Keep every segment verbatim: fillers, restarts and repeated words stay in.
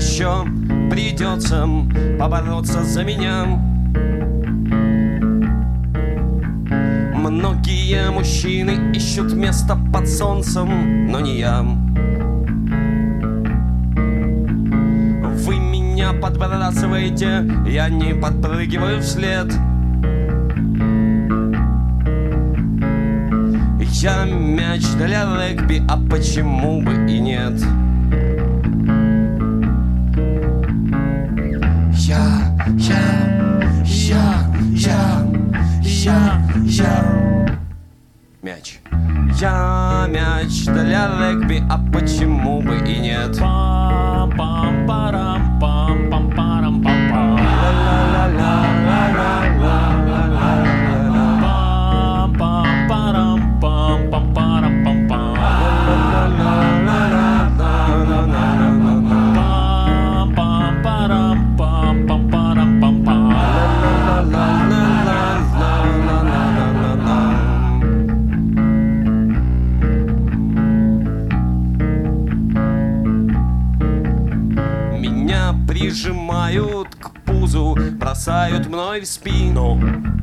еще придется побороться за меня. Многие мужчины ищут место под солнцем, но не я. Вы меня подбрасываете, я не подпрыгиваю вслед. Я мяч для регби, а почему бы и нет? Я, я, я, я, я, я. Мяч. Я мяч для регби, а почему бы и нет? Пам-пам-парам, пам-пам-парам-пам-пам. Пам-пам-парам, пам-пам-парам-пам-пам. Пам-пам-парам, пам-пам-парам-пам-пам. Меня прижимают к пузу, бросают мной в спину.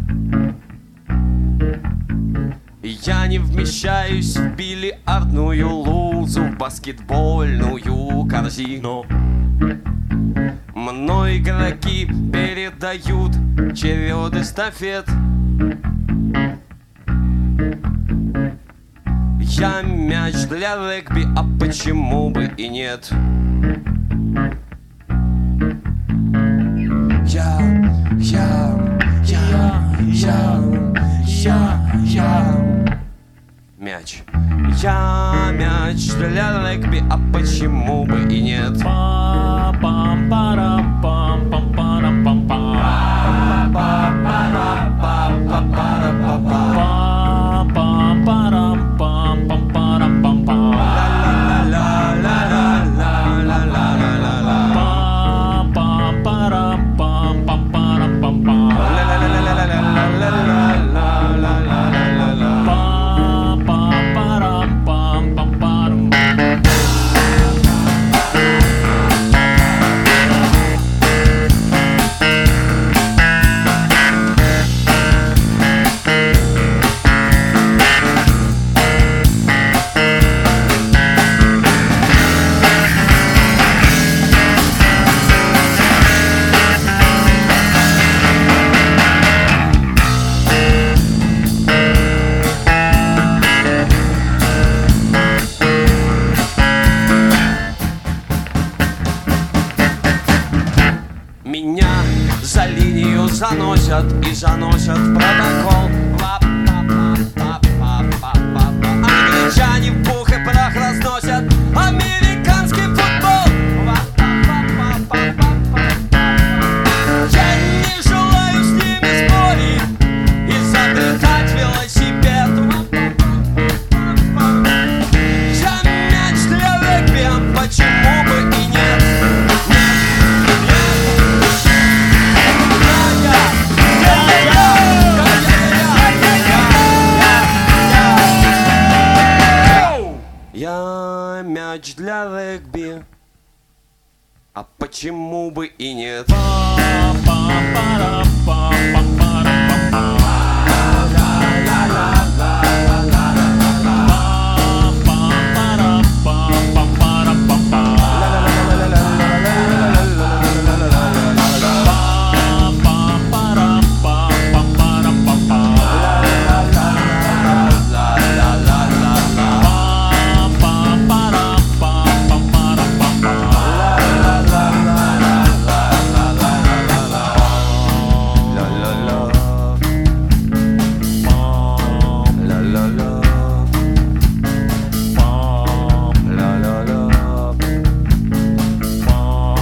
Я не вмещаюсь в бильярдную лузу, в баскетбольную корзину. Мной игроки передают черед эстафет. Я мяч для регби, а почему бы и нет? Я, я, я, я, я, я. Мяч. Я мяч для регби, а почему бы и нет? Пам-пам-парам, пам-пам-парам-пам-пам. Пам-пам-парам, пам-пам-парам-пам-пам. Пам-пам-парам, пам-пам-парам-пам-пам. Меня за линию заносят и заносят в протокол. Англичане в пух и прах разносят американский футбол. Я не желаю с ними спорить, изобретать велосипед. Я мяч для регби, а почему бы и нет? Я мяч для регби, а почему бы и нет?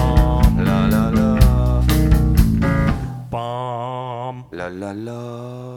La la la.